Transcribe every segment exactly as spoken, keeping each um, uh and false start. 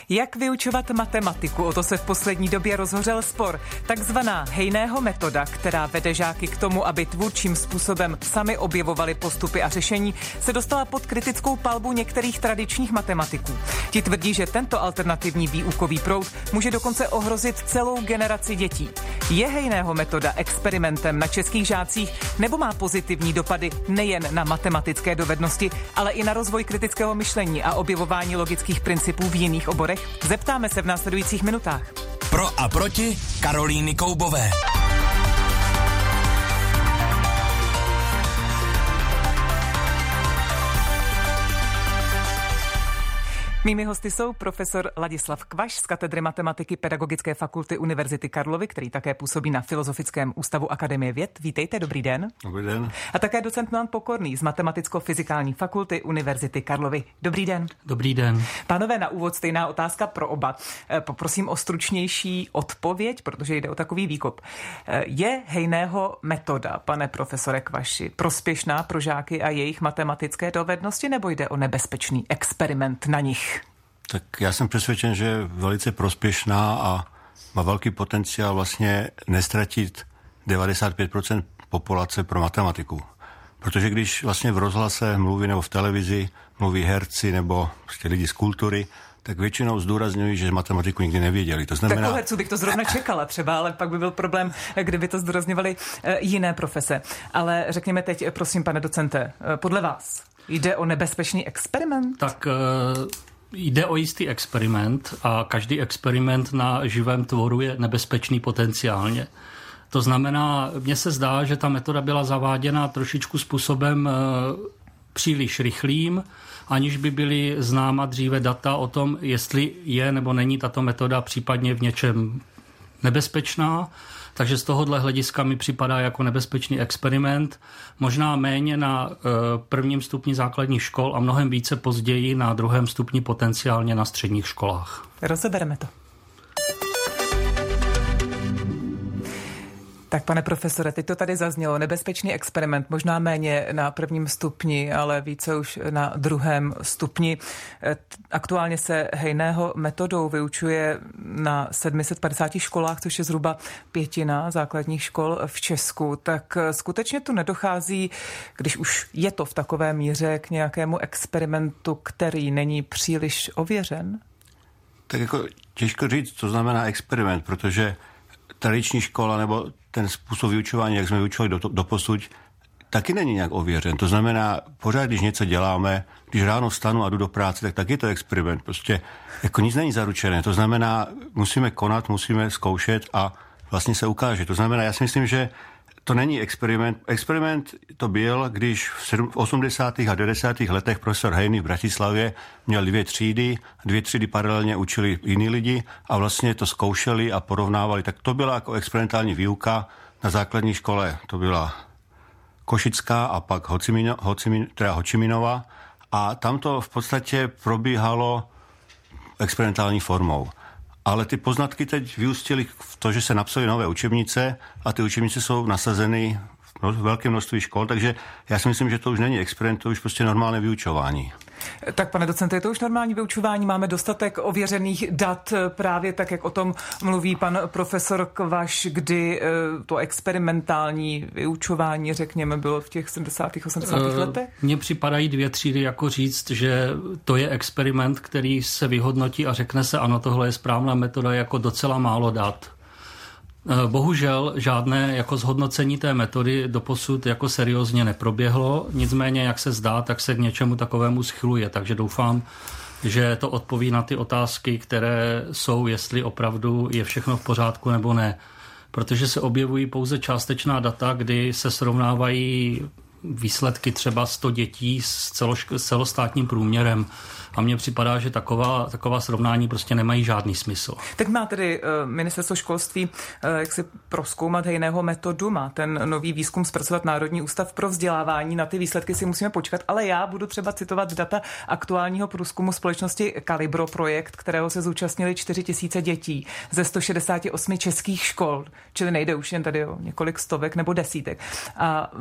Jak vyučovat matematiku? O to se v poslední době rozhořel spor. Takzvaná Hejného metoda, která vede žáky k tomu, aby tvůrčím způsobem sami objevovali postupy a řešení, se dostala pod kritickou palbu některých tradičních matematiků. Ti tvrdí, že tento alternativní výukový proud může dokonce ohrozit celou generaci dětí. Je Hejného metoda experimentem na českých žácích nebo má pozitivní dopady nejen na matematické dovednosti, ale i na rozvoj kritického myšlení a objevování logických principů v jiných oborech? Zeptáme se v následujících minutách. Pro a proti Karolíny Koubové. Mými hosty jsou profesor Ladislav Kvaš z katedry matematiky Pedagogické fakulty Univerzity Karlovy, který také působí na Filozofickém ústavu Akademie věd. Vítejte, dobrý den. Dobrý den. A také docent Milan Pokorný z Matematicko-fyzikální fakulty Univerzity Karlovy. Dobrý den. Dobrý den. Pánové, na úvod stejná otázka pro oba. Poprosím o stručnější odpověď, protože jde o takový výkop. Je Hejného metoda, pane profesore Kvaši, prospěšná pro žáky a jejich matematické dovednosti, nebo jde o nebezpečný experiment na nich? Tak já jsem přesvědčen, že je velice prospěšná a má velký potenciál vlastně nestratit devadesát pět procent populace pro matematiku. Protože když vlastně v rozhlase mluví nebo v televizi mluví herci nebo prostě lidi z kultury, tak většinou zdůrazňují, že matematiku nikdy nevěděli. To znamená... Tak u herců bych to zrovna čekala třeba, ale pak by byl problém, kdyby to zdůrazňovali jiné profese. Ale řekněme teď, prosím, pane docente, podle vás jde o nebezpečný experiment? Tak... Uh... Jde o jistý experiment a každý experiment na živém tvoru je nebezpečný potenciálně. To znamená, mně se zdá, že ta metoda byla zaváděna trošičku způsobem e, příliš rychlým, aniž by byly známa dříve data o tom, jestli je nebo není tato metoda případně v něčem nebezpečná. Takže z tohohle hlediska mi připadá jako nebezpečný experiment, možná méně na e, prvním stupni základních škol a mnohem více později na druhém stupni potenciálně na středních školách. Rozebereme to. Tak, pane profesore, teď to tady zaznělo. Nebezpečný experiment, možná méně na prvním stupni, ale více už na druhém stupni. Aktuálně se Hejného metodou vyučuje na sedm set padesáti školách, což je zhruba pětina základních škol v Česku. Tak skutečně tu nedochází, když už je to v takové míře, k nějakému experimentu, který není příliš ověřen? Tak jako těžko říct, co znamená experiment, protože tradiční škola nebo ten způsob vyučování, jak jsme vyučovali do, do posud, taky není nějak ověřen. To znamená, pořád, když něco děláme, když ráno vstanu a jdu do práce, tak taky je to experiment. Prostě jako nic není zaručené. To znamená, musíme konat, musíme zkoušet a vlastně se ukáže. To znamená, já si myslím, že to není experiment. Experiment to byl, když v osmdesátých a devadesátých letech profesor Hejný v Bratislavě měl dvě třídy, dvě třídy paralelně učili jiní lidi a vlastně to zkoušeli a porovnávali. Tak to byla jako experimentální výuka na základní škole. To byla Košická a pak Hocimino, Hocimin, teda Hočiminová a tam to v podstatě probíhalo experimentální formou. Ale ty poznatky teď vyústily v to, že se napsaly nové učebnice a ty učebnice jsou nasazeny v velkém množství škol, takže já si myslím, že to už není experiment, to už prostě normálné vyučování. Tak, pane docente, je to už normální vyučování, máme dostatek ověřených dat, právě tak, jak o tom mluví pan profesor Kvaš, kdy to experimentální vyučování, řekněme, bylo v těch sedmdesátých osmdesátých letech? Mně připadají dvě třídy jako říct, že to je experiment, který se vyhodnotí a řekne se, ano, tohle je správná metoda, jako docela málo dat. Bohužel žádné jako zhodnocení té metody doposud jako seriózně neproběhlo, nicméně, jak se zdá, tak se k něčemu takovému schyluje, takže doufám, že to odpoví na ty otázky, které jsou, jestli opravdu je všechno v pořádku nebo ne. Protože se objevují pouze částečná data, kdy se srovnávají výsledky třeba sto dětí s, celošk- s celostátním průměrem. A mně připadá, že taková, taková srovnání prostě nemají žádný smysl. Teď má tedy uh, ministerstvo školství uh, jak si prozkoumat Hejného metodu, má ten nový výzkum zpracovat Národní ústav pro vzdělávání, na ty výsledky si musíme počkat, ale já budu třeba citovat data aktuálního průzkumu společnosti Kalibro projekt, kterého se zúčastnili čtyři tisíce dětí ze sto šedesát osm českých škol, čili nejde už jen tady o několik stovek nebo desítek. A um,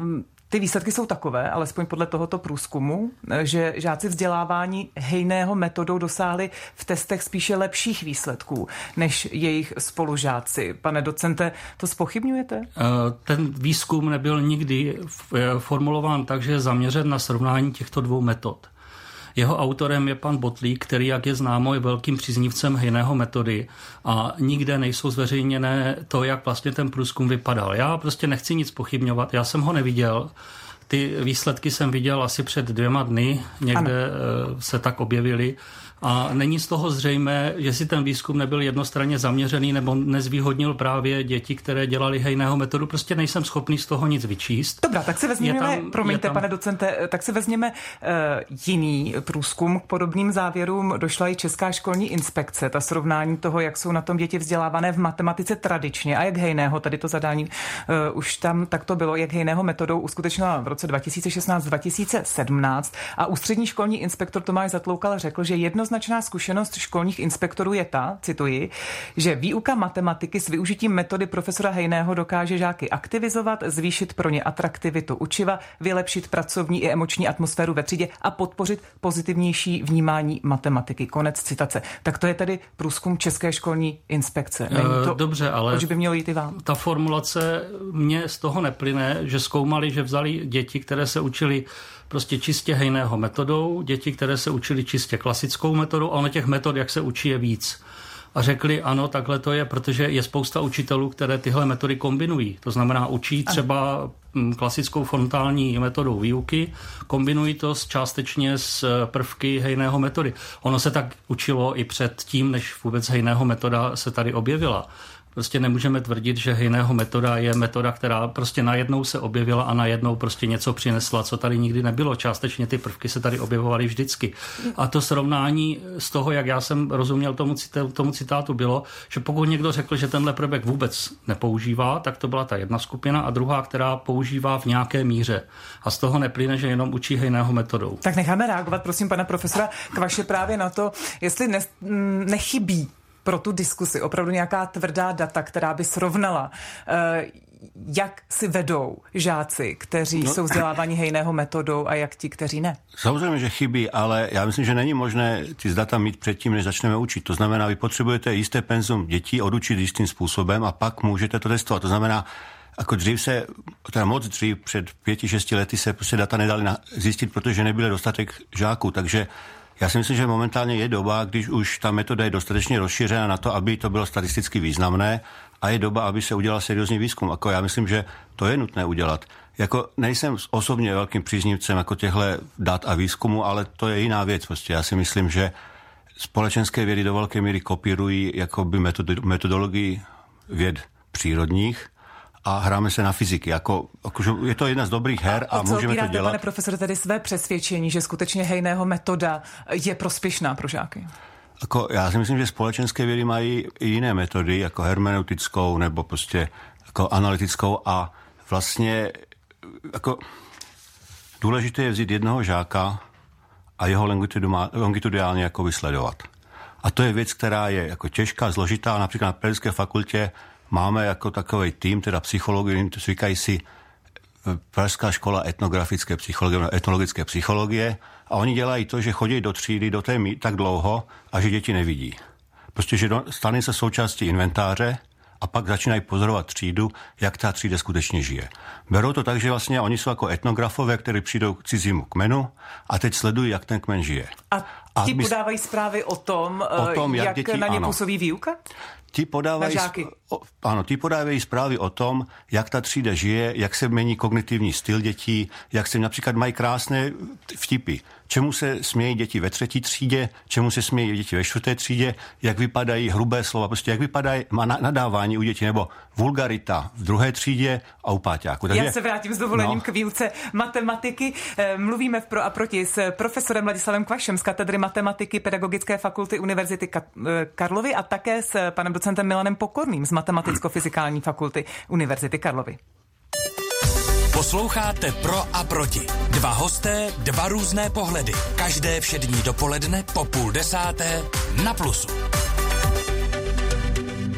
Ty výsledky jsou takové, alespoň podle tohoto průzkumu, že žáci vzdělávání Hejného metodou dosáhli v testech spíše lepších výsledků než jejich spolužáci. Pane docente, to zpochybňujete? Ten výzkum nebyl nikdy formulován tak, že je zaměřen na srovnání těchto dvou metod. Jeho autorem je pan Botlík, který, jak je známo, je velkým příznivcem Hejného metody a nikde nejsou zveřejněné to, jak vlastně ten průzkum vypadal. Já prostě nechci nic pochybňovat, já jsem ho neviděl. Ty výsledky jsem viděl asi před dvěma dny, někde ano. se tak objevily. A není z toho zřejmé, jestli ten výzkum nebyl jednostranně zaměřený nebo nezvýhodnil právě děti, které dělali Hejného metodu. Prostě nejsem schopný z toho nic vyčíst. Dobrá, tak si vezměme, tam, promiňte, tam... pane docente, tak si vezměme uh, jiný průzkum. K podobným závěrům došla i Česká školní inspekce. Ta srovnání toho, jak jsou na tom děti vzdělávané v matematice tradičně a jak Hejného, tady to zadání uh, už tam tak to bylo, jak Hejného metodou uskutečnila v roce dva tisíce šestnáct dva tisíce sedmnáct a ústřední školní inspektor Tomáš Zatloukal řekl, že jedno Jednoznačná zkušenost školních inspektorů je ta, cituji, že výuka matematiky s využitím metody profesora Hejného dokáže žáky aktivizovat, zvýšit pro ně atraktivitu učiva, vylepšit pracovní i emoční atmosféru ve třídě a podpořit pozitivnější vnímání matematiky. Konec citace. Tak to je tedy průzkum České školní inspekce. Není to, Dobře, ale oč by mělo jít i vám? Ta formulace mě z toho neplyne, že zkoumali, že vzali děti, které se učili prostě čistě Hejného metodou, děti, které se učili čistě klasickou metodou, a ono těch metod, jak se učí, je víc. A řekli, ano, takhle to je, protože je spousta učitelů, které tyhle metody kombinují. To znamená, učí třeba klasickou frontální metodou výuky, kombinují to s, částečně s prvky Hejného metody. Ono se tak učilo i před tím, než vůbec Hejného metoda se tady objevila. Prostě nemůžeme tvrdit, že Hejného metoda je metoda, která prostě najednou se objevila a najednou prostě něco přinesla, co tady nikdy nebylo. Částečně ty prvky se tady objevovaly vždycky. A to srovnání z toho, jak já jsem rozuměl tomu, tomu citátu, bylo, že pokud někdo řekl, že tenhle prvek vůbec nepoužívá, tak to byla ta jedna skupina a druhá, která používá v nějaké míře. A z toho neplyne, že jenom učí Hejného metodou. Tak necháme reagovat, prosím, pana profesora Kvaše právě na to, jestli ne, nechybí pro tu diskusi opravdu nějaká tvrdá data, která by srovnala, jak si vedou žáci, kteří no, jsou vzděláváni Hejného metodou a jak ti, kteří ne. Samozřejmě, že chybí, ale já myslím, že není možné ty data mít předtím, než začneme učit. To znamená, vy potřebujete jisté penzum dětí odučit jistým způsobem a pak můžete to testovat. To znamená, jako dřív se, teda moc dřív, před pěti, šesti lety se prostě data nedali zjistit, protože nebyl dostatek žáků, takže já si myslím, že momentálně je doba, když už ta metoda je dostatečně rozšířena na to, aby to bylo statisticky významné a je doba, aby se udělal seriózní výzkum. Jako já myslím, že to je nutné udělat. Jako nejsem osobně velkým příznivcem jako těchto dat a výzkumu, ale to je jiná věc. Prostě já si myslím, že společenské vědy do velké míry kopírují jakoby metodologii věd přírodních a hráme se na fyziky. Jako, jako, je to jedna z dobrých her a, a můžeme to dělat. Pane profesore, tedy své přesvědčení, že skutečně Hejného metoda je prospěšná pro žáky? Jako, já si myslím, že společenské vědy mají i jiné metody, jako hermeneutickou nebo prostě jako analytickou a vlastně jako důležité je vzít jednoho žáka a jeho longitudinálně jako vysledovat. A to je věc, která je jako těžká, zložitá. Například na Pedagogické fakultě máme jako takový tým, teda psychologii, říkají si Pražská škola etnografické psychologie, etnologické psychologie a oni dělají to, že chodí do třídy, do té mí, tak dlouho a že děti nevidí. Prostě, že stane se součástí inventáře a pak začínají pozorovat třídu, jak ta třída skutečně žije. Berou to tak, že vlastně oni jsou jako etnografové, kteří přijdou k cizímu kmenu a teď sledují, jak ten kmen žije. A ti a podávají zprávy o tom, o tom jak, jak děti, na ně ano. působí výuka? Ti podávají, o, ano, ti podávají zprávy o tom, jak ta třída žije, jak se mění kognitivní styl dětí, jak se například mají krásné vtipy. Čemu se smějí děti ve třetí třídě, čemu se smějí děti ve čtvrté třídě, jak vypadají hrubé slova, prostě jak vypadají nadávání u dětí, nebo vulgarita v druhé třídě a u páťáku. Takže, já se vrátím s dovolením no. k výuce matematiky. Mluvíme v Pro a proti s profesorem Ladislavem Kvašem z katedry matematiky Pedagogické fakulty Univerzity Karlovy a také s panem docentem Milanem Pokorným z Matematicko-fyzikální fakulty Univerzity Karlovy. Posloucháte Pro a proti. Dva hosté, dva různé pohledy. Každé všední dopoledne po půl desáté na Plusu.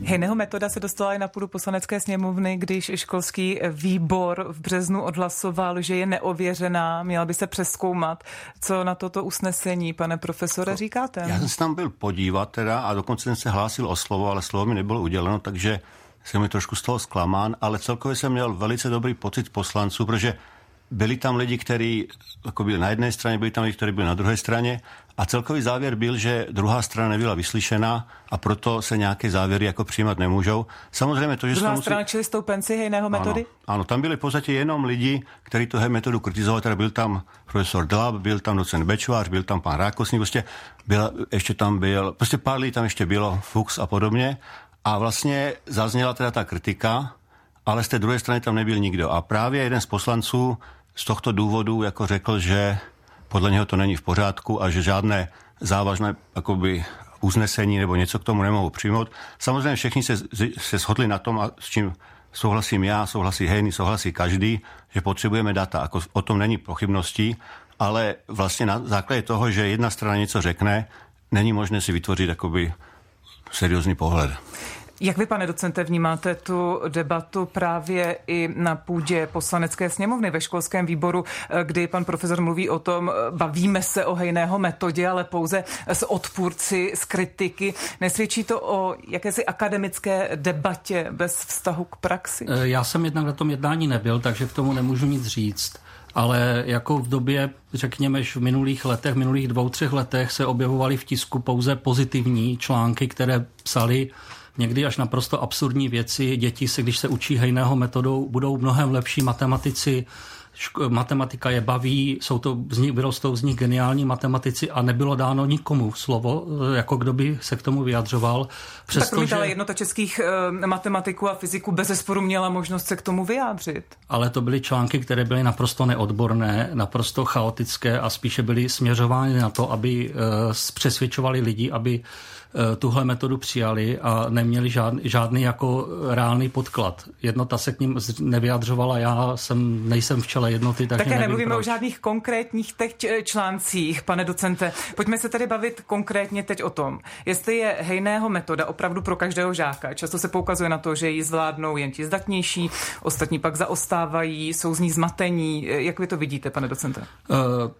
Hejného metoda se dostala i na půdu Poslanecké sněmovny, když školský výbor v březnu odhlasoval, že je neověřená, měla by se přezkoumat. Co na toto usnesení, pane profesore, říkáte? Já jsem se tam byl podívat teda a dokonce jsem se hlásil o slovo, ale slovo mi nebylo uděleno, takže jsem mi trošku z toho zklamán, ale celkově jsem měl velice dobrý pocit poslanců, protože byli tam lidi, kteří jako byli na jedné straně, byli tam lidi, kteří byli na druhé straně a celkový závěr byl, že druhá strana nebyla vyslyšená a proto se nějaké závěry jako přijímat nemůžou. Samozřejmě to, že druhá musí... strana, čili stoupenci Hejného metody? Ano, ano, tam byli v podstatě jenom lidi, kteří tu metodu kritizovali, teda byl tam profesor Dlab, byl tam docent Bečvář, byl tam pan Rákosný, prostě byl, ještě tam byl, prostě pár lidí tam ještě bylo, Fuchs a podobně a vlastně zazněla teda ta kritika, ale z té druhé strany tam nebyl nikdo a právě jeden z poslanců z tohto důvodu jako řekl, že podle něho to není v pořádku a že žádné závažné jakoby, usnesení nebo něco k tomu nemohou přijmout. Samozřejmě všichni se, se shodli na tom, a s čím souhlasím já, souhlasí Hejný, souhlasí každý, že potřebujeme data. Jako o tom není pochybností, ale vlastně na základě toho, že jedna strana něco řekne, není možné si vytvořit jakoby seriózní pohled. Jak vy, pane docente, vnímáte tu debatu právě i na půdě Poslanecké sněmovny ve školském výboru, kdy pan profesor mluví o tom, bavíme se o Hejného metodě, ale pouze s odpůrci, s kritiky. Nesvědčí to o jakési akademické debatě bez vztahu k praxi? Já jsem jednak na tom jednání nebyl, takže k tomu nemůžu nic říct. Ale jako v době, řekněme, v minulých letech, v minulých dvou, třech letech se objevovaly v tisku pouze pozitivní články, které psaly někdy až naprosto absurdní věci. Děti se, když se učí Hejného metodou, budou mnohem lepší matematici, ško- matematika je baví, jsou to, z nich, vyrostou z nich geniální matematici a nebylo dáno nikomu slovo, jako kdo by se k tomu vyjadřoval. Přesto, tak promít, že... ale jednota českých e, matematiků a fyziků bezesporu měla možnost se k tomu vyjádřit. Ale to byly články, které byly naprosto neodborné, naprosto chaotické a spíše byly směřovány na to, aby e, přesvědčovali lidi, aby tuhle metodu přijali a neměli žádný, žádný jako reálný podklad. Jednota se k ním nevyjadřovala, já jsem, nejsem v čele jednoty, takže také nevím, nemluvíme proč. O žádných konkrétních těch článcích, pane docente. Pojďme se tady bavit konkrétně teď o tom, jestli je Hejného metoda opravdu pro každého žáka. Často se poukazuje na to, že ji zvládnou jen ti zdatnější, ostatní pak zaostávají, jsou z ní zmatení. Jak vy to vidíte, pane docente? Uh,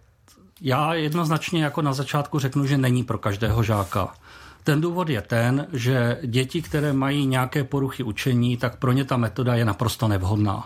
já jednoznačně jako na začátku řeknu, že není pro každého žáka. Ten důvod je ten, že děti, které mají nějaké poruchy učení, tak pro ně ta metoda je naprosto nevhodná.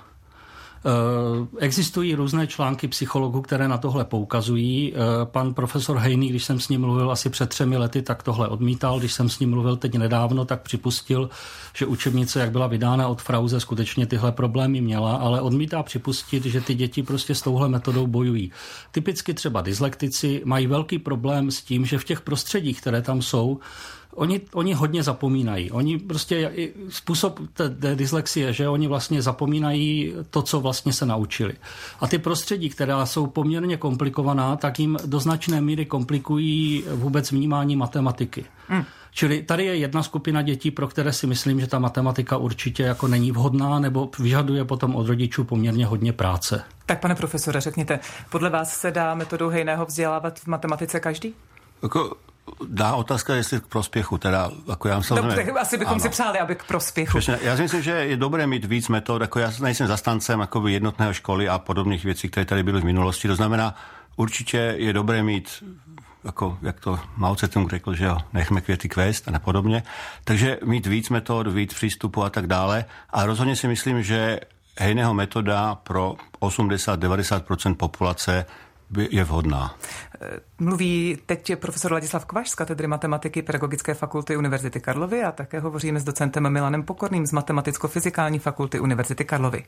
Existují různé články psychologů, které na tohle poukazují. Pan profesor Hejný, když jsem s ním mluvil asi před třemi lety, tak tohle odmítal. Když jsem s ním mluvil teď nedávno, tak připustil, že učebnice, jak byla vydána od Frause, skutečně tyhle problémy měla, ale odmítá připustit, že ty děti prostě s touhle metodou bojují. Typicky třeba dyslektici mají velký problém s tím, že v těch prostředích, které tam jsou, Oni, oni hodně zapomínají. Oni prostě, způsob té, té dyslexie, že oni vlastně zapomínají to, co vlastně se naučili. A ty prostředí, která jsou poměrně komplikovaná, tak jim do značné míry komplikují vůbec vnímání matematiky. Hmm. Čili tady je jedna skupina dětí, pro které si myslím, že ta matematika určitě jako není vhodná nebo vyžaduje potom od rodičů poměrně hodně práce. Tak pane profesore, řekněte, podle vás se dá metodou Hejného vzdělávat v matematice každý? Jako... Dá otázka, jestli k prospěchu, teda, jako já myslím... Dobře, asi bychom ano. si přáli, aby k prospěchu. Přesně, já si myslím, že je dobré mít víc metod, jako já nejsem zastancem jakoby jednotného školy a podobných věcí, které tady byly v minulosti, to znamená, určitě je dobré mít, jako, jak to Mao Tse-tung řekl, že jo, nechme květy kvést a podobně, takže mít víc metod, víc přístupů a tak dále a rozhodně si myslím, že Hejného metoda pro osmdesát až devadesát procent populace je vhodná. Mluví teď profesor Ladislav Kvaš z katedry matematiky Pedagogické fakulty Univerzity Karlovy a také hovoříme s docentem Milanem Pokorným z Matematicko-fyzikální fakulty Univerzity Karlovy.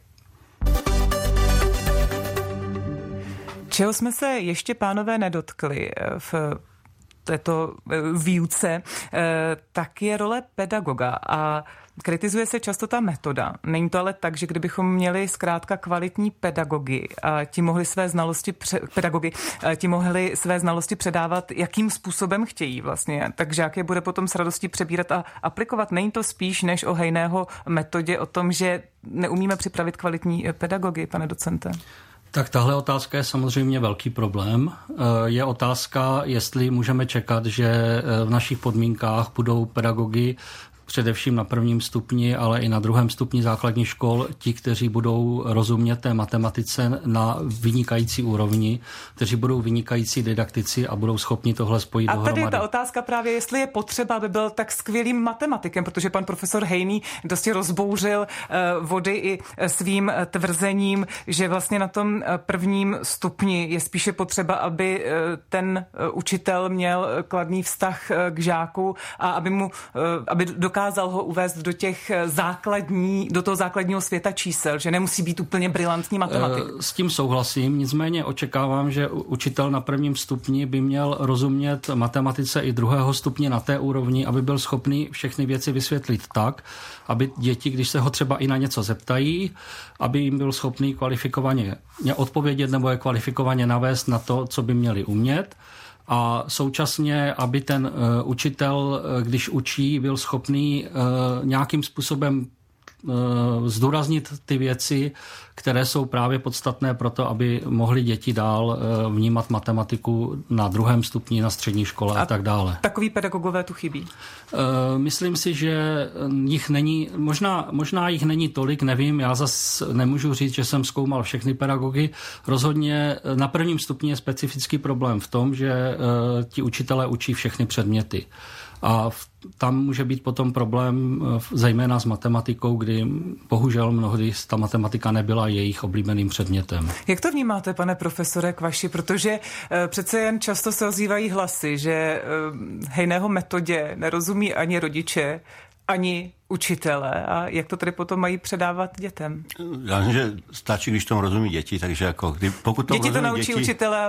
Čeho jsme se ještě, pánové, nedotkli v této výuce, tak je role pedagoga a kritizuje se často ta metoda. Není to ale tak, že kdybychom měli zkrátka kvalitní pedagogy a ti mohli své znalosti pře- pedagogy, ti mohli své znalosti předávat, jakým způsobem chtějí vlastně. Tak žák je bude potom s radostí přebírat a aplikovat. Není to spíš než o Hejného metodě o tom, že neumíme připravit kvalitní pedagogy, pane docente? Tak tahle otázka je samozřejmě velký problém. Je otázka, jestli můžeme čekat, že v našich podmínkách budou pedagogy především na prvním stupni, ale i na druhém stupni základních škol, ti, kteří budou rozumět té matematice na vynikající úrovni, kteří budou vynikající didaktici a budou schopni tohle spojit a dohromady. A tady je ta otázka právě, jestli je potřeba, aby byl tak skvělým matematikem, protože pan profesor Hejný dosti rozbouřil uh, vody i svým tvrzením, že vlastně na tom prvním stupni je spíše potřeba, aby uh, ten uh, učitel měl kladný vztah uh, k žáku a aby mu, uh, aby dokázal ho uvést do těch základní, do toho základního světa čísel, že nemusí být úplně brilantní matematik. S tím souhlasím, nicméně očekávám, že učitel na prvním stupni by měl rozumět matematice i druhého stupně na té úrovni, aby byl schopný všechny věci vysvětlit tak, aby děti, když se ho třeba i na něco zeptají, aby jim byl schopný kvalifikovaně odpovědět nebo je kvalifikovaně navést na to, co by měli umět. A současně, aby ten uh, učitel, když učí, byl schopný uh, nějakým způsobem uh, zdůraznit ty věci, které jsou právě podstatné pro to, aby mohli děti dál uh, vnímat matematiku na druhém stupni, na střední škole a, a tak dále. Takový pedagogové tu chybí? Uh, myslím si, že jich není, možná, možná jich není tolik, nevím, já zas nemůžu říct, že jsem zkoumal všechny pedagogy. Rozhodně na prvním stupni je specifický problém v tom, že uh, ti učitelé učí všechny předměty. A v, tam může být potom problém zejména s matematikou, kdy bohužel mnohdy ta matematika nebyla jejich oblíbeným předmětem. Jak to vnímáte, pane profesore Kvaši? Protože e, přece jen často se ozývají hlasy, že e, Hejného metodě nerozumí ani rodiče, ani učitele. A jak to tedy potom mají předávat dětem? Já myslím, že stačí, když tomu rozumí děti, takže jako, kdy, pokud tomu děti to naučí děti, učitele.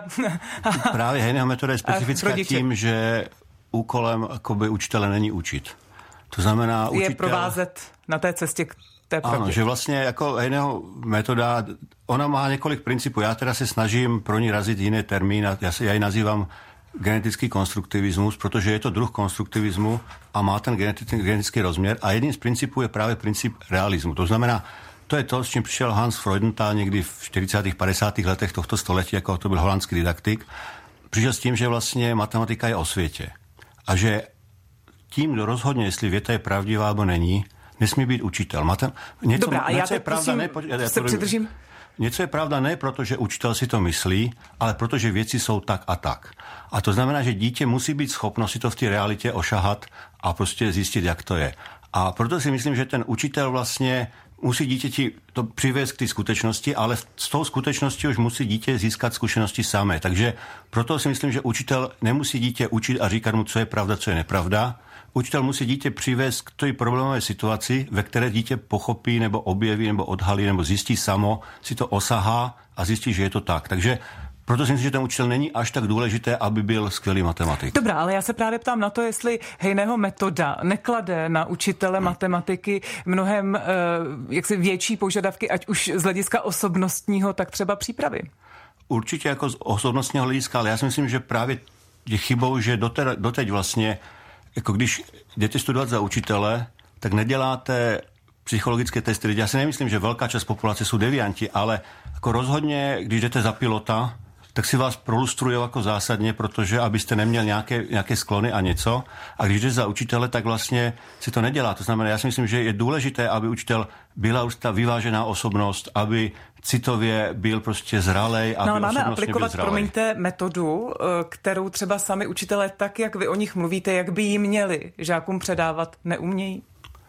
Právě Hejného metoda je specifická tím, že úkolem jakoby učitele není učit. To znamená učitel... Je provázet na té cestě k té pravdě. Ano, že vlastně jako Hejného metoda, ona má několik principů. Já teda se snažím pro ní razit jiný termín a já, se, já ji nazývám genetický konstruktivismus, protože je to druh konstruktivismu a má ten genetický, genetický rozměr a jedním z principů je právě princip realismu. To znamená, to je to, s čím přišel Hans Freudenthal někdy v čtyřicátých padesátých letech tohto století, jako to byl holandský didaktik. Přišel s tím, že vlastně matematika je o světě. A že tím, kdo rozhodně, jestli věta je pravdivá nebo není, nesmí být učitel. Matem... Něco, Dobrá, a něco já je pravda, ne, já se přidržím. Něco je pravda ne proto, že učitel si to myslí, ale protože věci jsou tak a tak. A to znamená, že dítě musí být schopno si to v té realitě ošahat a prostě zjistit, jak to je. A proto si myslím, že ten učitel vlastně musí dítěti to přivést k té skutečnosti, ale s tou skutečností už musí dítě získat zkušenosti samé. Takže proto si myslím, že učitel nemusí dítě učit a říkat mu, co je pravda, co je nepravda. Učitel musí dítě přivést k té problémové situaci, ve které dítě pochopí nebo objeví nebo odhalí nebo zjistí samo, si to osahá a zjistí, že je to tak. Takže proto si myslím, že ten učitel není až tak důležité, aby byl skvělý matematik. Dobrá, ale já se právě ptám na to, jestli Hejného metoda neklade na učitele matematiky mnohem uh, jaksi větší požadavky, ať už z hlediska osobnostního, tak třeba přípravy. Určitě jako z osobnostního hlediska, ale já si myslím, že právě je chybou, že doteď, doteď vlastně, jako když jdete studovat za učitele, tak neděláte psychologické testy. Já si nemyslím, že velká část populace jsou devianti, ale jako rozhodně, když jdete za pilota, tak si vás prolustrují jako zásadně, protože abyste neměl nějaké, nějaké sklony a něco. A když jdete za učitele, tak vlastně si to nedělá. To znamená, já si myslím, že je důležité, aby učitel byla už ta vyvážená osobnost, aby citově byl prostě zralej, aby no, máme osobnostně aplikovat, byl zralej. promiňte, metodu, kterou třeba sami učitelé, tak jak vy o nich mluvíte, jak by jí měli žákům předávat, neumějí?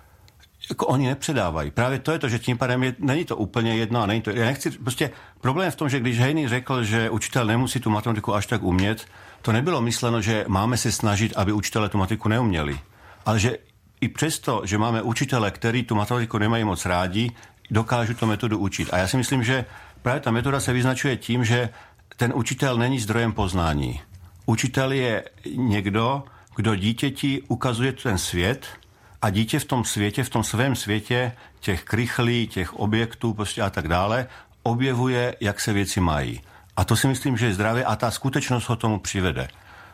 Jako oni nepředávají. Právě to je to, že tím pádem je, není to úplně jedno a není to. Já nechci, prostě problém je v tom, že když Hejný řekl, že učitel nemusí tu matematiku až tak umět, to nebylo myšleno, že máme se snažit, aby učitelé tu matematiku neuměli. Ale že i přesto, že máme učitele, který tu matematiku nemají moc rádi, dokážu tu metodu učit. A já si myslím, že právě ta metoda se vyznačuje tím, že ten učitel není zdrojem poznání. Učitel je někdo, kdo dítěti ukazuje ten svět, a dítě v tom světě, v tom svém světě těch krychlí, těch objektů prostě a tak dále, objevuje, jak se věci mají. A to si myslím, že je zdravé a ta skutečnost ho tomu přivede.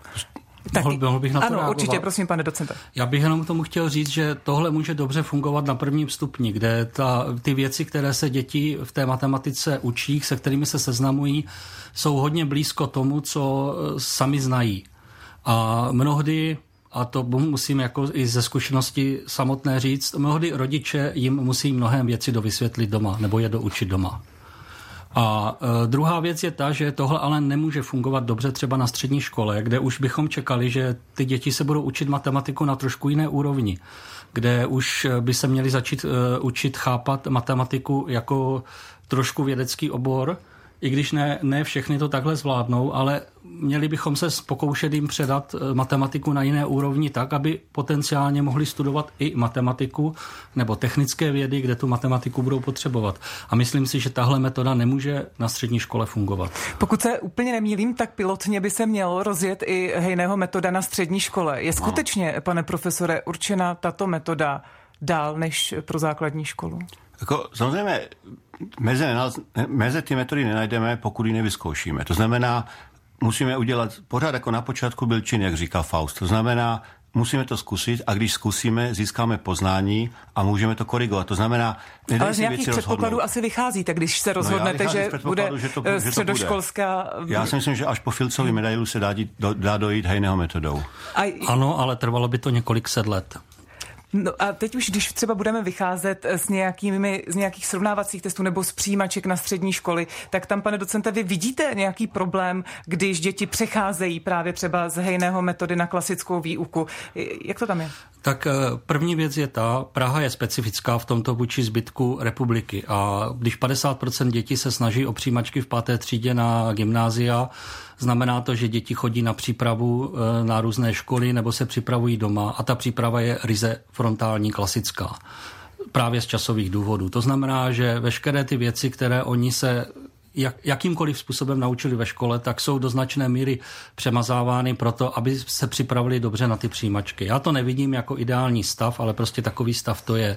Tak, mohl, mohl bych na to ano, reagovat? Určitě, prosím, pane docente. Já bych jenom tomu chtěl říct, že tohle může dobře fungovat na prvním stupni, kde ta, ty věci, které se děti v té matematice učí, se kterými se seznamují, jsou hodně blízko tomu, co sami znají. A mnohdy a to musím jako i ze zkušenosti samotné říct, mnohdy rodiče jim musí mnohem věci dovysvětlit doma nebo je doučit doma. A e, druhá věc je ta, že tohle ale nemůže fungovat dobře třeba na střední škole, kde už bychom čekali, že ty děti se budou učit matematiku na trošku jiné úrovni, kde už by se měli začít e, učit chápat matematiku jako trošku vědecký obor, i když ne, ne všechny to takhle zvládnou, ale měli bychom se pokoušet jim předat matematiku na jiné úrovni tak, aby potenciálně mohli studovat i matematiku nebo technické vědy, kde tu matematiku budou potřebovat. A myslím si, že tahle metoda nemůže na střední škole fungovat. Pokud se úplně nemýlím, tak pilotně by se mělo rozjet i Hejného metoda na střední škole. Je skutečně, pane profesore, určena tato metoda dál než pro základní školu? Jako, samozřejmě meze, meze ty metody nenajdeme, pokud ji nevyzkoušíme. To znamená, musíme udělat, pořád jako na počátku byl čin, jak říká Faust. To znamená, musíme to zkusit a když zkusíme, získáme poznání a můžeme to korigovat. To znamená, ale z nějakých předpokladů asi vycházíte, když se rozhodnete, no že bude že to, že středoškolská... To bude. Já si myslím, že až po Filcovi medailu se dá, dít, dá dojít Hejného metodou. A... Ano, ale trvalo by to několik set let. No a teď už, když třeba budeme vycházet s nějakými, z nějakých srovnávacích testů nebo z přijímaček na střední školy, tak tam, pane docente, vy vidíte nějaký problém, když děti přecházejí právě třeba z Hejného metody na klasickou výuku? Jak to tam je? Tak první věc je ta, Praha je specifická v tomto vůči zbytku republiky a když padesát procent dětí se snaží o přijímačky v páté třídě na gymnázia, znamená to, že děti chodí na přípravu na různé školy nebo se připravují doma a ta příprava je ryze frontální, klasická. Právě z časových důvodů. To znamená, že veškeré ty věci, které oni se jak, jakýmkoliv způsobem naučili ve škole, tak jsou do značné míry přemazávány proto, aby se připravili dobře na ty přijímačky. Já to nevidím jako ideální stav, ale prostě takový stav to je.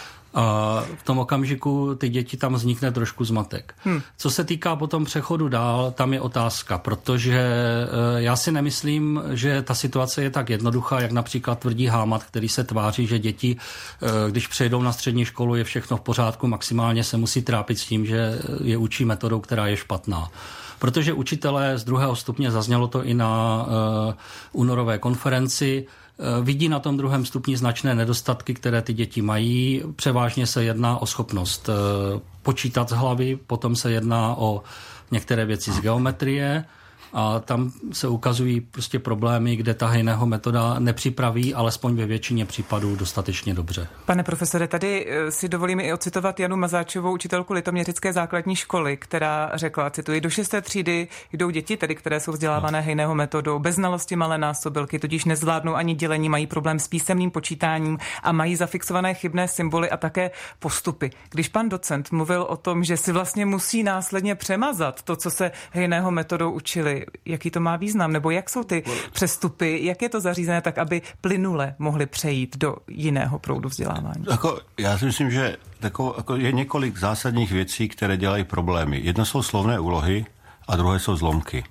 A v tom okamžiku ty děti tam vznikne trošku zmatek. Hmm. Co se týká potom přechodu dál, tam je otázka, protože já si nemyslím, že ta situace je tak jednoduchá, jak například tvrdí Hámat, který se tváří, že děti, když přejdou na střední školu, je všechno v pořádku, maximálně se musí trápit s tím, že je učí metodou, která je špatná. Protože učitelé z druhého stupně, zaznělo to i na uh, únorové konferenci, vidí na tom druhém stupni značné nedostatky, které ty děti mají. Převážně se jedná o schopnost počítat z hlavy, potom se jedná o některé věci z geometrie a tam se ukazují prostě problémy, kde ta Hejného metoda nepřipraví, alespoň ve většině případů dostatečně dobře. Pane profesore, tady si dovolím i ocitovat Janu Mazáčovou, učitelku Litoměřické základní školy, která řekla, cituji, do šesté třídy jdou děti, tedy které jsou vzdělávané no. Hejného metodou, bez znalosti malé násobilky, tudíž nezvládnou ani dělení, mají problém s písemným počítáním a mají zafixované chybné symboly a také postupy. Když pan docent mluvil o tom, že si vlastně musí následně přemazat to, co se Hejného metodou učili, jaký to má význam, nebo jak jsou ty přestupy, jak je to zařízené tak, aby plynule mohli přejít do jiného proudu vzdělávání? Jako, já si myslím, že tako, jako je několik zásadních věcí, které dělají problémy. Jedno jsou slovné úlohy a druhé jsou zlomky.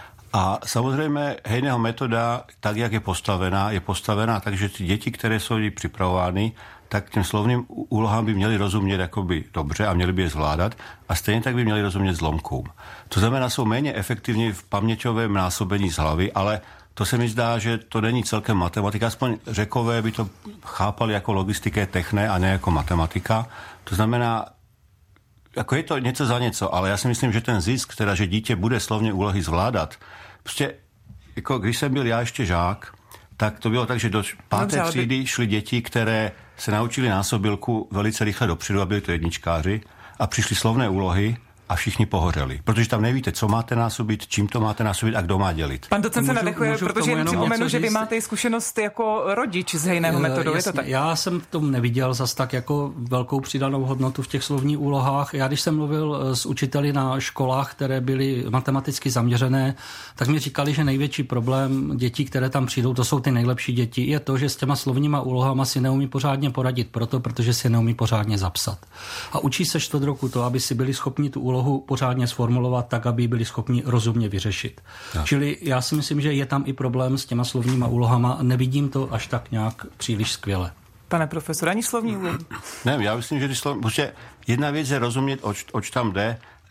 A samozřejmě Hejného metoda, tak jak je postavená, je postavená tak, že ty děti, které jsou připravovány, tak těm slovným úlohám by měli rozumět jakoby dobře a měli by je zvládat a stejně tak by měli rozumět zlomkům. To znamená, jsou méně efektivní v paměťovém násobení z hlavy, ale to se mi zdá, že to není celkem matematika. Aspoň Řekové by to chápali jako logistické techné a ne jako matematika. To znamená, jako je to něco za něco, ale já si myslím, že ten zisk, teda, že dítě bude slovně úlohy zvládat, prostě, jako když jsem byl já ještě žák, tak to bylo tak, že do páté Dobře, třídy by... šly děti, které se naučili násobilku velice rychle dopředu a byli to jedničkáři a přišly slovné úlohy a všichni pohořeli. Protože tam nevíte, co máte násobit, čím to máte násobit a kdo má dělit. Pan docent se nadechuje, protože jen připomenu, že vy máte zkušenost jako rodič z Hejného metodou. Je to tak? Já jsem v tom neviděl zas tak jako velkou přidanou hodnotu v těch slovních úlohách. Já když jsem mluvil s učiteli na školách, které byly matematicky zaměřené, tak mi říkali, že největší problém dětí, které tam přijdou, to jsou ty nejlepší děti, je to, že s těma slovníma úlohama si neumí pořádně poradit proto, protože si neumí pořádně zapsat. A učí se čtvrt roku to, aby si byli schopni tu úlohu pořádně sformulovat tak, aby byli schopni rozumně vyřešit. Tak. Čili já si myslím, že je tam i problém s těma slovníma úlohama. Nevidím to až tak nějak příliš skvěle. Pane profesor, ani slovní úlohy? Ne, já myslím, že když slov... jedna věc je rozumět, oč, oč tam jde,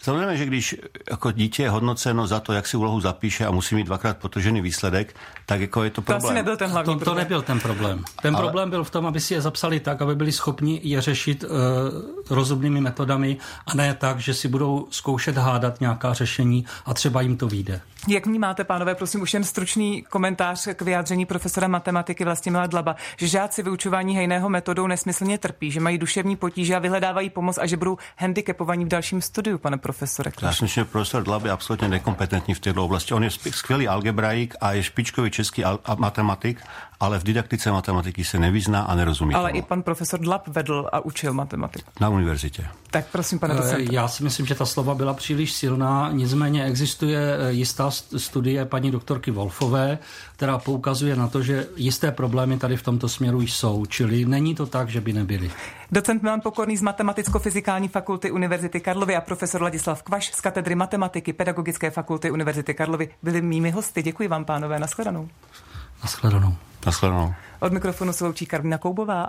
Samozřejmě, že když jako dítě je hodnoceno za to, jak si úlohu zapíše a musí mít dvakrát potržený výsledek, tak jako je to problém. To asi nebyl ten hlavní to, to problém. nebyl ten problém. Ten Ale... problém byl v tom, aby si je zapsali tak, aby byli schopni je řešit uh, rozumnými metodami a ne tak, že si budou zkoušet hádat nějaká řešení a třeba jim to vyjde. Jak vnímáte, pánové, prosím, už jen stručný komentář k vyjádření profesora matematiky Vlastimila Dlaba, že žáci vyučování Hejného metodou nesmyslně trpí, že mají duševní potíže a vyhledávají pomoc a že budou handicapovaní v dalším studiu, pane profesore. Já si myslím, že profesor Dlab je absolutně nekompetentní v této oblasti. On je skvělý algebraik a je špičkový český al- matematik, ale v didaktice matematiky se nevyzná a nerozumí. Ale tomu. i pan profesor Dlab vedl a učil matematiku. Na univerzitě. Tak prosím, pane docente. Já si myslím, že ta slova byla příliš silná, nicméně existuje jistá studie paní doktorky Wolfové, která poukazuje na to, že jisté problémy tady v tomto směru jsou, čili není to tak, že by nebyly. Docent Milan Pokorný z Matematicko-fyzikální fakulty Univerzity Karlovy a profesor Ladislav Kvaš z katedry matematiky Pedagogické fakulty Univerzity Karlovy byli mými hosty. Děkuji vám, pánové, nashledanou. Nashledanou. Nashledanou. Od mikrofonu se loučí Karolina Koubová.